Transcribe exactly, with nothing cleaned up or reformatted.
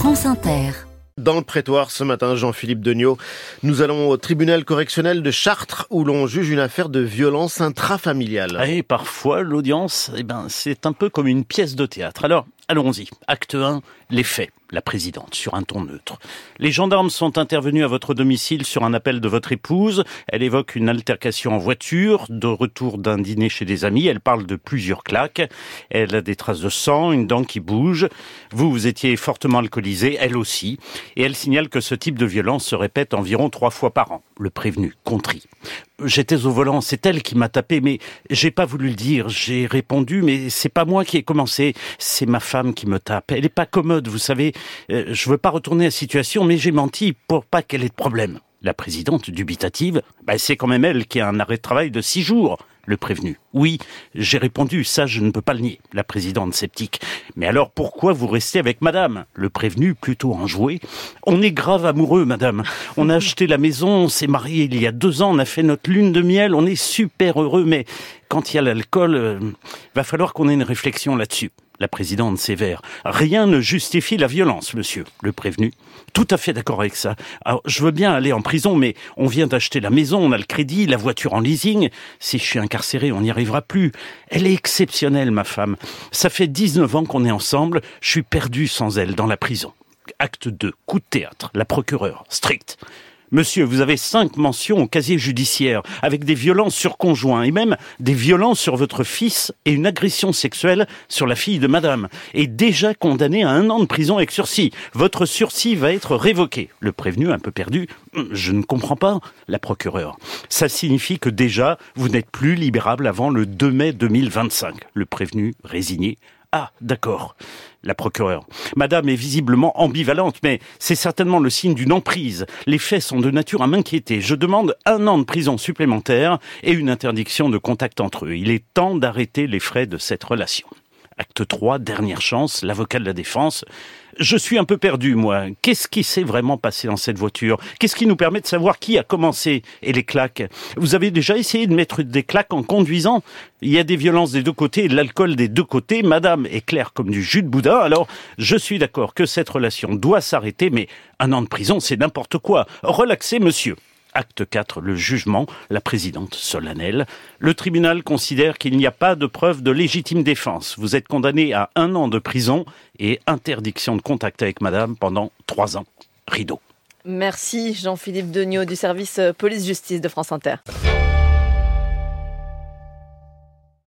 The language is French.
France Inter. Dans le prétoire ce matin, Jean-Philippe Degnaud, nous allons au tribunal correctionnel de Chartres où l'on juge une affaire de violence intrafamiliale. Et parfois, l'audience, eh ben, c'est un peu comme une pièce de théâtre. Alors, allons-y. Acte un, les faits. La présidente, sur un ton neutre. Les gendarmes sont intervenus à votre domicile sur un appel de votre épouse. Elle évoque une altercation en voiture, de retour d'un dîner chez des amis. Elle parle de plusieurs claques. Elle a des traces de sang, une dent qui bouge. Vous, vous étiez fortement alcoolisé, elle aussi. Et elle signale que ce type de violence se répète environ trois fois par an. Le prévenu, contrit. J'étais au volant, c'est elle qui m'a tapé, mais j'ai pas voulu le dire. J'ai répondu, mais c'est pas moi qui ai commencé. C'est ma femme qui me tape. Elle est pas commode, vous savez. Euh, je veux pas retourner à la situation, mais j'ai menti pour pas qu'elle ait de problème. La présidente, dubitative, bah, c'est quand même elle qui a un arrêt de travail de six jours. Le prévenu. Oui, j'ai répondu, ça je ne peux pas le nier. La présidente sceptique. Mais alors pourquoi vous restez avec madame? Le prévenu, plutôt enjoué. On est grave amoureux, madame. On a acheté la maison, on s'est mariés il y a deux ans, on a fait notre lune de miel, on est super heureux, mais quand il y a l'alcool, euh, va falloir qu'on ait une réflexion là-dessus. La présidente sévère. Rien ne justifie la violence, monsieur. Le prévenu. Tout à fait d'accord avec ça. Alors, je veux bien aller en prison, mais on vient d'acheter la maison, on a le crédit, la voiture en leasing. Si je suis incarcéré, on n'y arrivera plus. Elle est exceptionnelle, ma femme. Ça fait dix-neuf ans qu'on est ensemble. Je suis perdu sans elle dans la prison. Acte deux. Coup de théâtre. La procureure. Strict. Monsieur, vous avez cinq mentions au casier judiciaire, avec des violences sur conjoint, et même des violences sur votre fils et une agression sexuelle sur la fille de madame, et déjà condamné à un an de prison avec sursis. Votre sursis va être révoqué. Le prévenu, un peu perdu, je ne comprends pas, la procureure. Ça signifie que déjà, vous n'êtes plus libérable avant le deux mai deux mille vingt-cinq. Le prévenu, résigné. Ah, d'accord. La procureure. Madame est visiblement ambivalente, mais c'est certainement le signe d'une emprise. Les faits sont de nature à m'inquiéter. Je demande un an de prison supplémentaire et une interdiction de contact entre eux. Il est temps d'arrêter les frais de cette relation. Acte trois, dernière chance, l'avocat de la défense. Je suis un peu perdu, moi. Qu'est-ce qui s'est vraiment passé dans cette voiture? Qu'est-ce qui nous permet de savoir qui a commencé? Et les claques? Vous avez déjà essayé de mettre des claques en conduisant? Il y a des violences des deux côtés et de l'alcool des deux côtés. Madame est claire comme du jus de boudin. Alors, je suis d'accord que cette relation doit s'arrêter, mais un an de prison, c'est n'importe quoi. Relaxez, monsieur. Acte quatre, le jugement, la présidente solennelle. Le tribunal considère qu'il n'y a pas de preuve de légitime défense. Vous êtes condamné à un an de prison et interdiction de contact avec madame pendant trois ans. Rideau. Merci Jean-Philippe Degnaud du service police-justice de France Inter.